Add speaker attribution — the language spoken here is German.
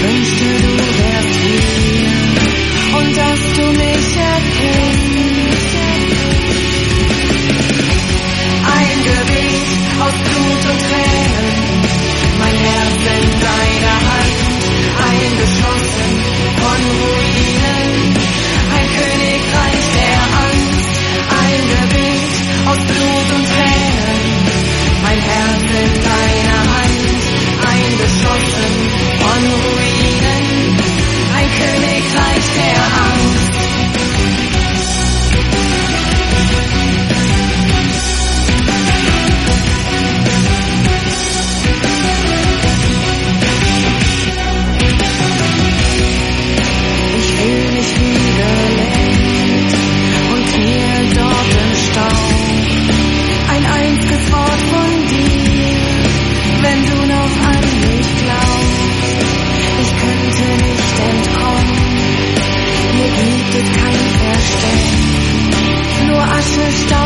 Speaker 1: wünschte, du wärst hier und dass du mich erkennst. Ein Gebet aus Blut und Tränen, mein Herz in deiner Hand, eingeschlossen von Ruinen, ein Königreich der Angst. Ein Gebet aus Blut und Tränen, mein Herz in deiner Hand, eingeschlossen von Ruinen, ein Königreich der Angst. Ich fühl mich wie gelähmt und hier dort im Stau. Ein einziges Wort von dir, wenn du noch an mich glaubst. Ich könnte nicht entkommen, hier gibt es kein Versteck, nur Asche, Staub